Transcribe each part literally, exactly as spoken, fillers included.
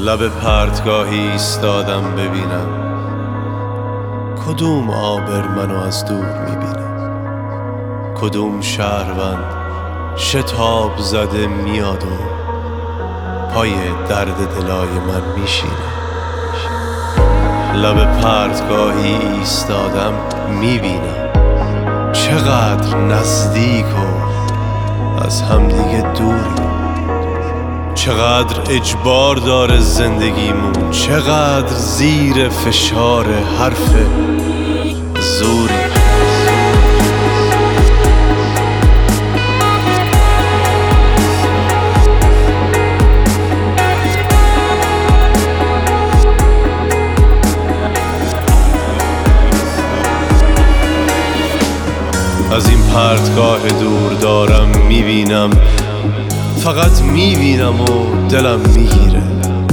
لب پرتگاهی ایستادم ببینم کدوم عابر منو از دور میبینه، کدوم شهروند شتاب زده میاد و پای درد دلای من میشینه. لب پرتگاهی ایستادم میبینم چقدر نزدیک و از همدیگه دوری، چقدر اجبار داره زندگیمون، چقدر زیر فشار حرف زوری. از این پرتگاه دور دارم میبینم، فقط میبینم و دلم میگیره.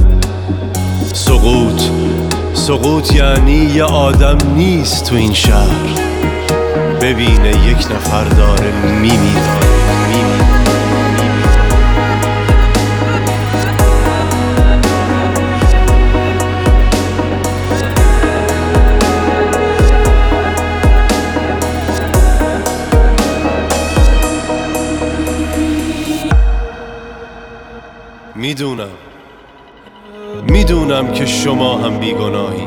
سقوط سقوط یعنی یه آدم نیست تو این شهر، ببینه یک نفر داره میمیره. میدونم میدونم که شما هم بیگناهی،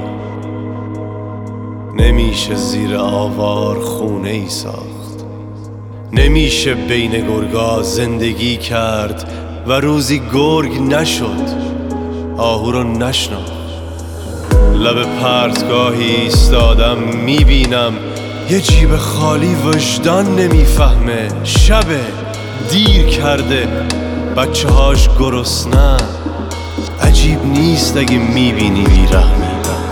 نمیشه زیر آوار خونه ای ساخت، نمیشه بین گرگا زندگی کرد و روزی گرگ نشد آهو رو نشناخت. لب پرتگاهی ایستادم میبینم یه جیب خالی وجدان نمیفهمه، شبه دیر کرده بچه هاش گرسنه. عجیب نیست اگه میبینی بیرحمی،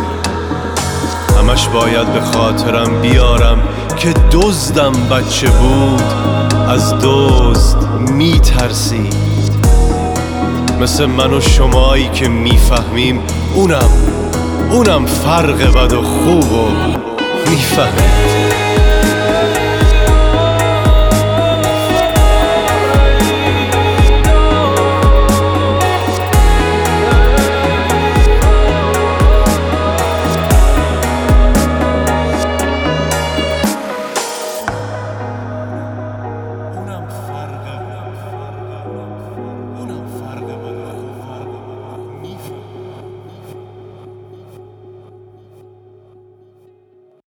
همش باید به خاطرم بیارم که دزدم بچه بود از دزد میترسید. مثل من و شمایی که میفهمیم اونم اونم فرق بد و خوب و میفهمید.